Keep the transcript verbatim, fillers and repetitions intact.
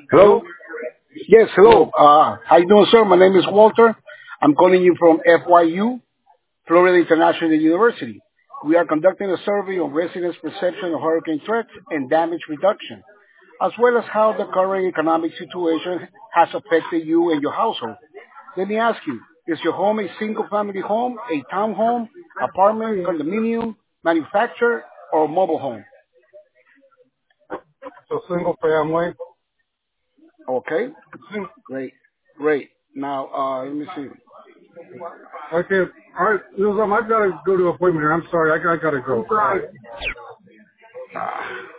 Hello? Hello? Yes, hello. Hello. Uh, how you doing, sir? My name is Walter. I'm calling you from F Y U, Florida International University. We are conducting a survey on residents' perception of hurricane threats and damage reduction, as well as how the current economic situation has affected you and your household. Let me ask you, is your home a single-family home, a townhome, apartment, condominium, manufactured, or mobile home? So single family. Okay, Sing- great, great. Now, uh, let me see. Okay. All right. Listen, I've got to go to an appointment here. I'm sorry. I, got- I got to go.